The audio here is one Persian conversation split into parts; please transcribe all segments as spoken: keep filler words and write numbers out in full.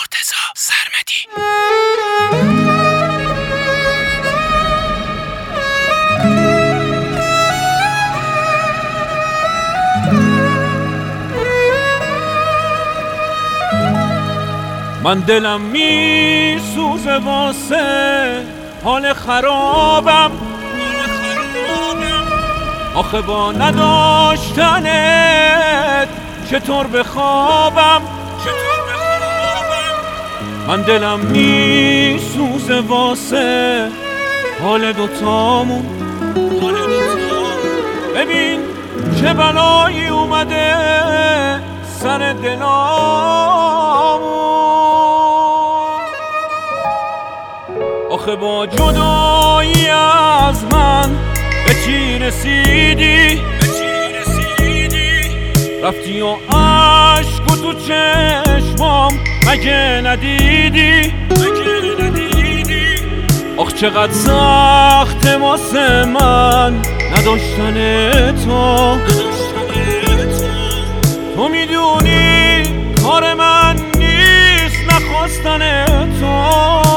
مرتضی سرمدی. من دلم می سوزه واسه حال خرابم، آخه با نداشتنت چطور بخوابم. من دلم می سوزه واسه حال دوتامون، ببین چه بلایی اومده سر دلامون. آخه با جدایی از من به چی رسیدی؟ رفتی و عشق و تو چشمام مگه ندیدی؟ آخ چقدر سخت واسه من نداشتن تو. تو میدونی کار من نیست نخواستن تو.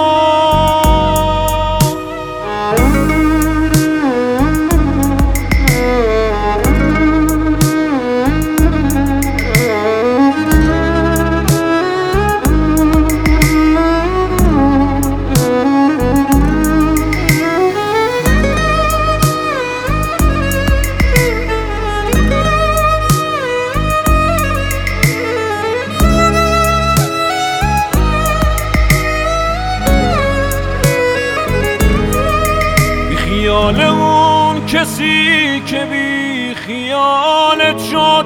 خیال اون کسی که بی خیالت شد،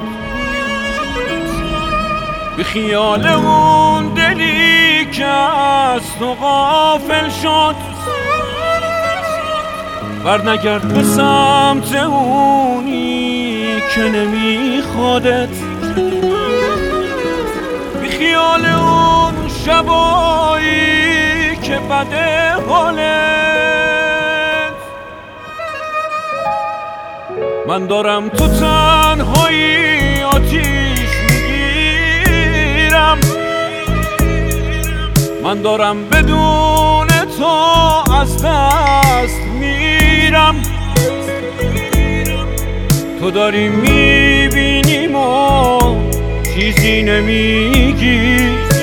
بی خیال اون دلی که از تو غافل شد. برنگرد به سمت اونی که نمیخوادت، بی خیال اون شبایی که بده حالت. من دارم تو تنهایی آتیش میگیرم، من دارم بدون تو از دست میرم. تو داری میبینیم و چیزی نمیگی،